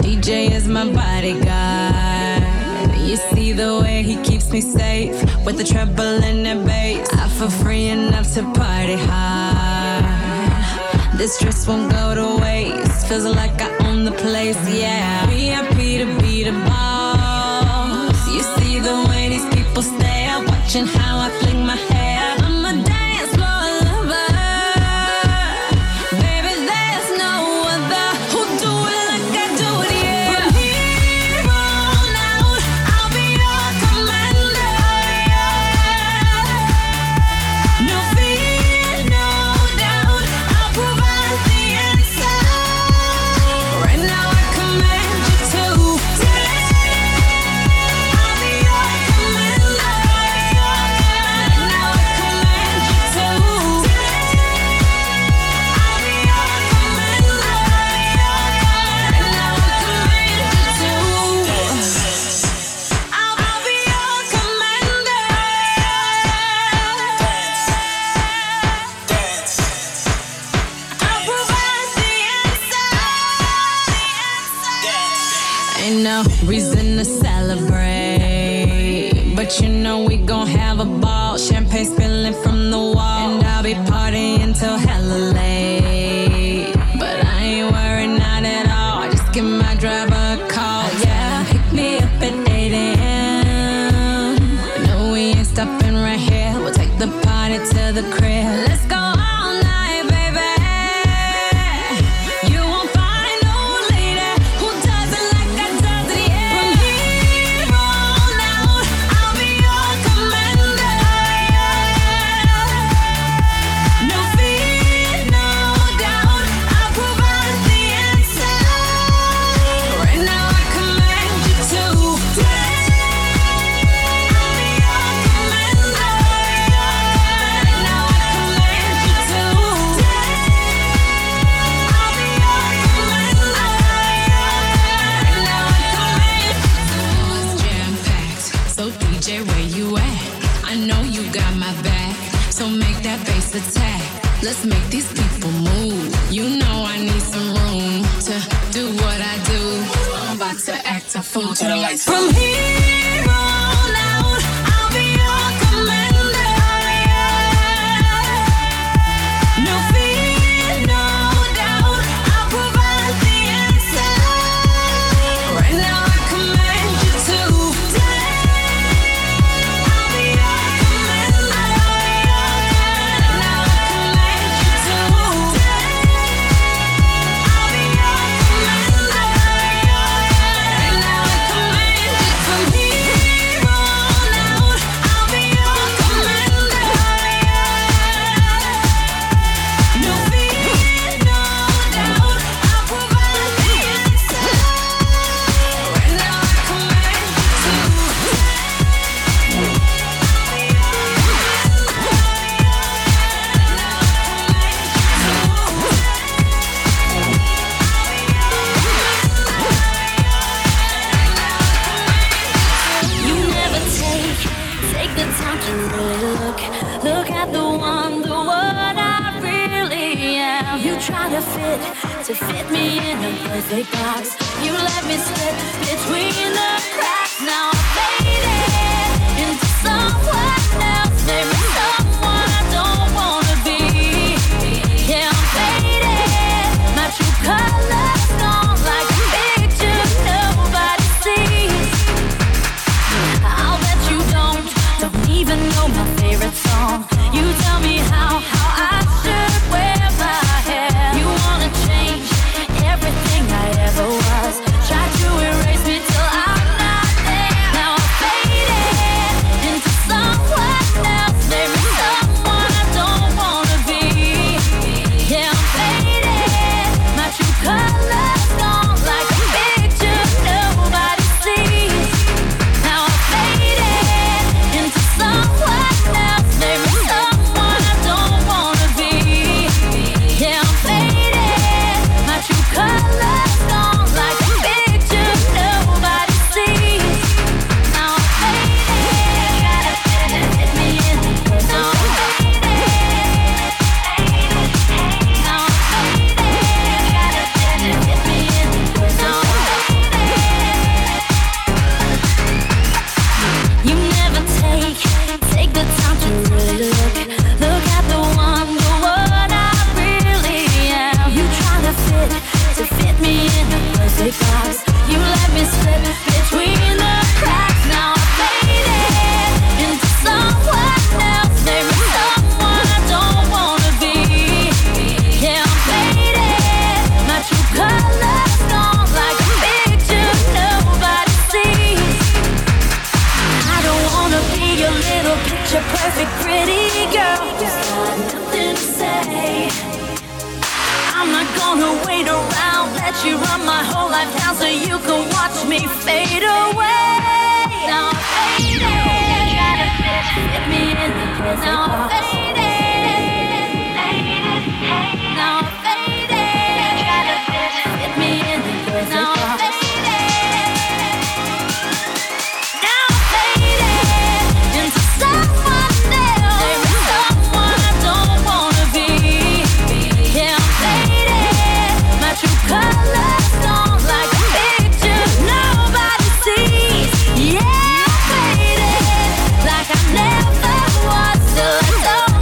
DJ is my bodyguard. You see the way he keeps me safe with the treble and the bass. I feel free enough to party hard. This stress won't go to waste. Feels like I own the place, yeah. VIP to be the boss. You see the way these people stare, watching how I fling my hair. I'm a dance floor lover. Baby, there's no other who do it like I do it, yeah. From here on out, I'll be your commander, yeah. No fear, no doubt, I'll provide the answer. Right now I command you to dance. I'll be your commander, right now I command you to dance. I'll be your commander, right now I command you to dance. I'll be your commander. I'll provide the answer. Ain't no reason to celebrate, but you know we gon' have a ball. Champagne spilling from the wall, and I'll be partying till hella late. But I ain't worried, not at all. Just give my driver a call, yeah. Pick me up at 8 a.m. No, we ain't stopping right here. We'll take the party to the crib. Let's go all night, baby. You won't find no lady who does it like I does it, yeah. From here on out, I'll be your commander, yeah. No fear, no doubt, I'll provide the answer. Right now I command you to dance. I'll be your commander, right now I command you to dance. I'll be your commander, right now I command you to. It's jam-packed, so DJ, where you at? I know you got my back, so make that bass attack. Let's make these people move. You know I need some room to do what I do. I'm about to act a fool to the lights. From here on out, I'll be your commander, yeah. No fear, no doubt, I'll provide the answer. Right now I command you to dance. I'll be your commander, right now I command you to dance. I'll be your commander, right now I command you. From here on out, I'll be your commander, yeah. No fear, no doubt, I'll provide the answer. Right now I command you to You never take the time to really look at the one, the what I really am. You try to fit me in a perfect box. You let me slip between the cracks. Now I'm faded into someone else, maybe someone I don't wanna be. Yeah, I'm faded. My true colors gone like a picture nobody sees. I'll bet you don't even know my favorite song. You tell me how I should wear my hair. You wanna change everything I ever was. Try to erase me till I'm you can watch me fade away. Now I'm faded. Try to fit me in the crazy now I'm faded. Now I'm faded. Try to fit me in the crazy now I'm faded. Now I'm faded into someone else. Maybe someone I don't wanna be. Yeah, I'm faded. My true colors don't like a picture nobody sees. Yeah, I'm faded like I never was till I told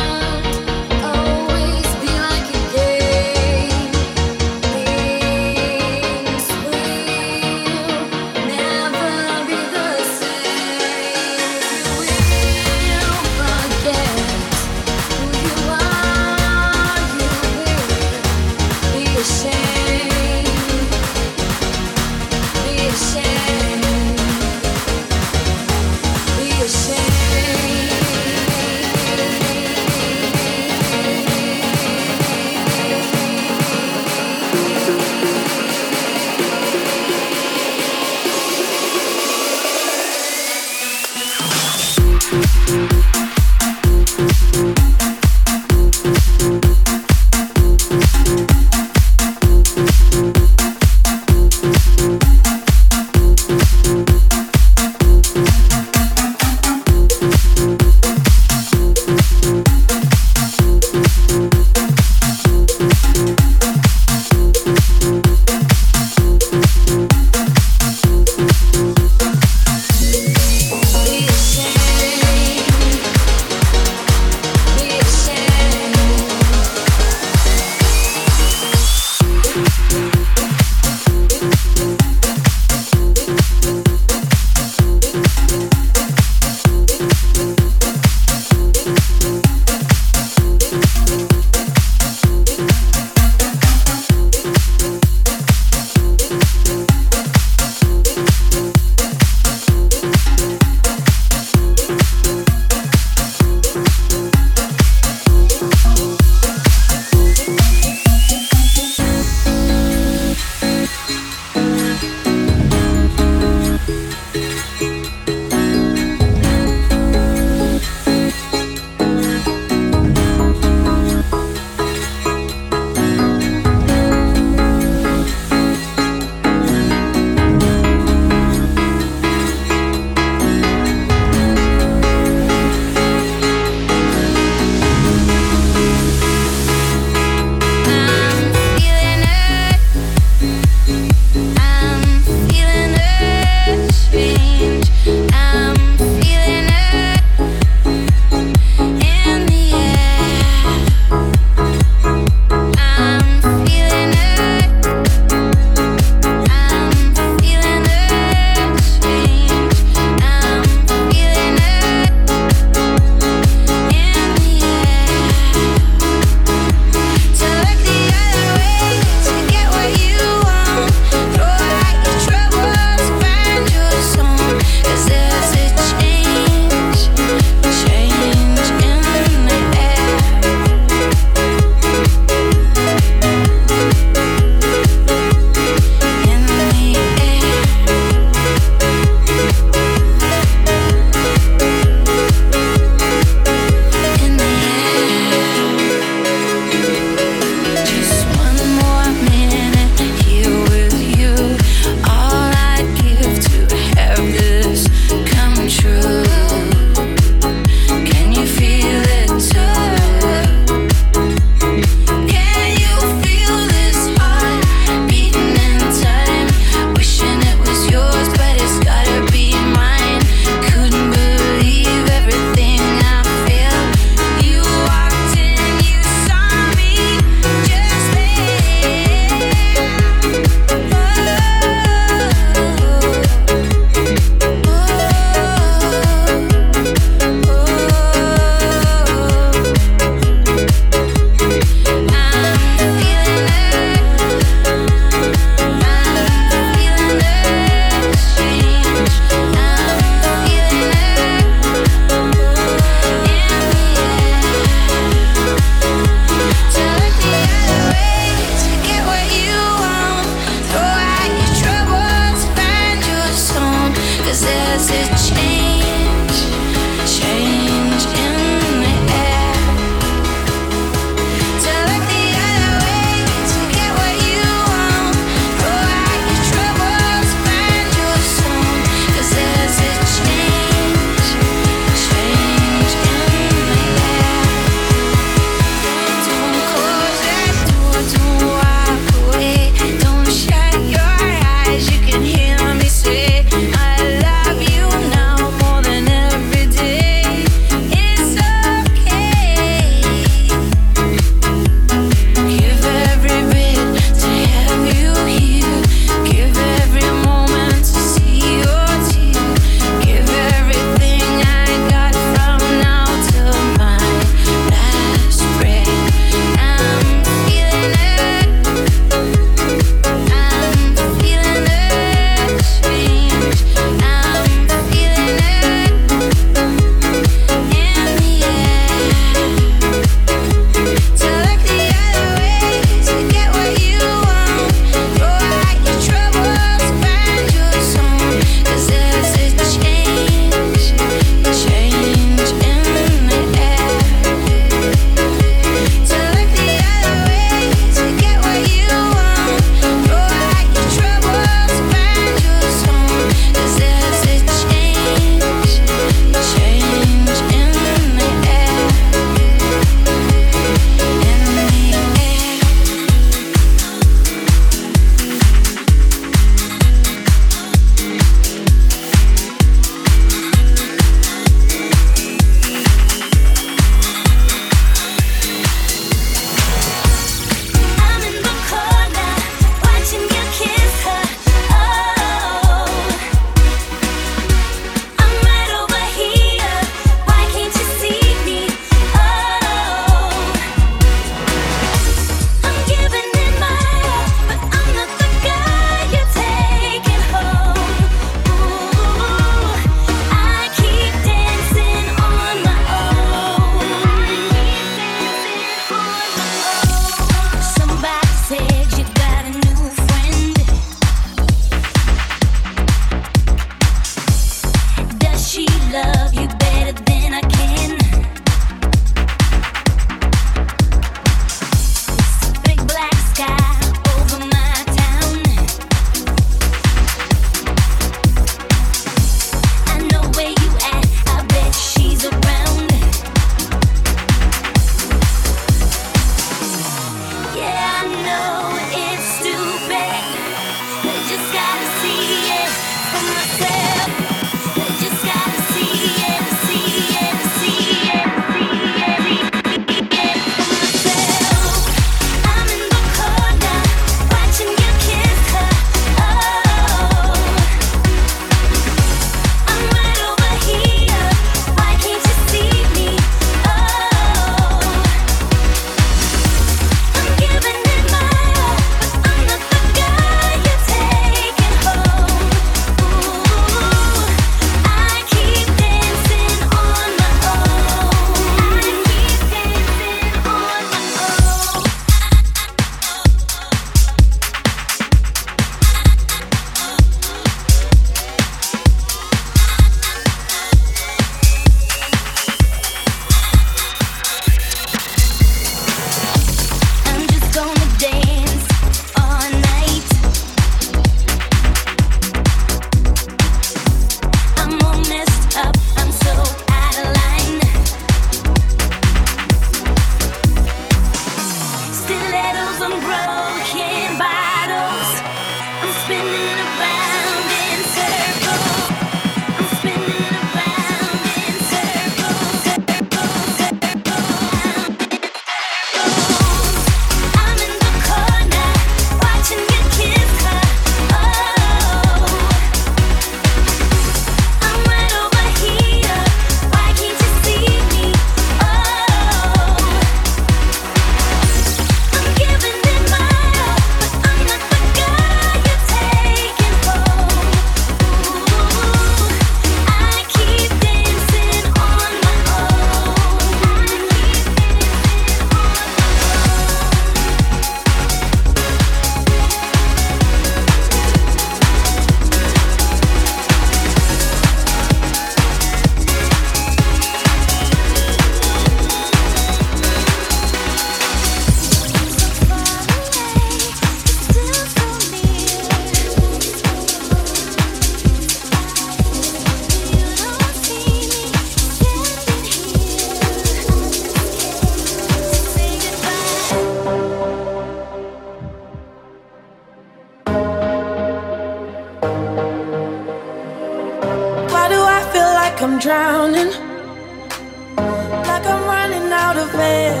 drowning, like I'm running out of air.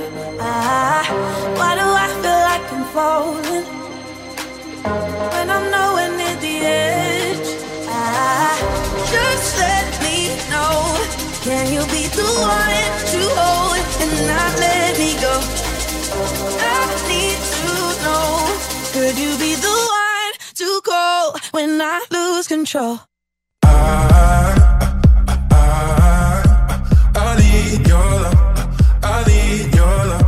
Why do I feel like I'm falling when I'm nowhere near the edge? Just let me know. Can you be the one to hold and not let me go? I need to know. Could you be the one to call when I lose control? I need your love. I need your love.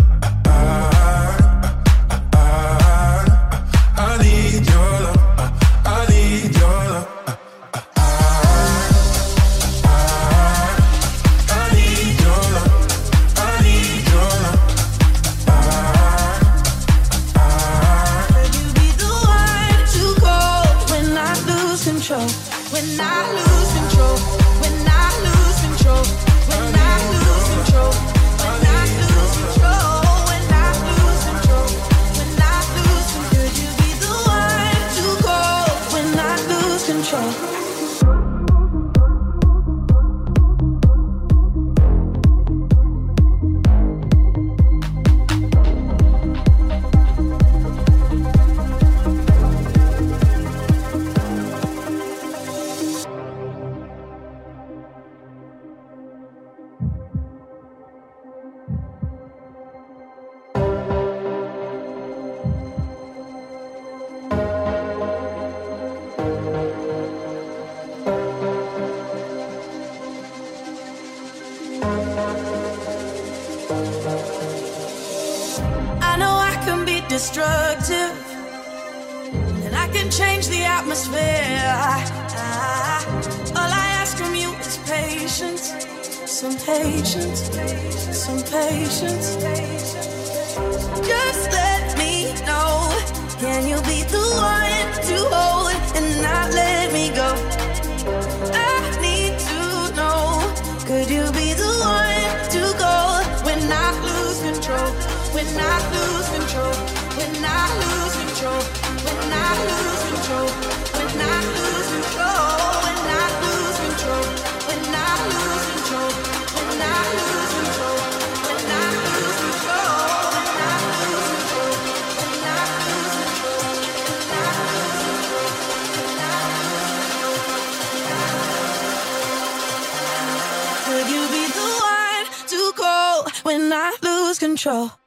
I need your love. I need your love. I need your love. I need your love. Could you be the one to call when I lose control? When I lose control. When I lose control. When I lose control. When I lose control. When I lose control. When I lose control. Could you be the one to call when I lose control? I know I can be destructive, and I can change the atmosphere. All I ask from you is patience, some patience, some patience. Just let me know. Can you be the one to hold and not let me go? I need to know. Could you be the one to go when I lose control? When I lose control, when I lose control, when I lose control, when I lose control, when I lose control, when I lose control, when I lose control, when I lose control, when I lose control, when I lose control, when I lose control. Could you be the one to call when I lose control?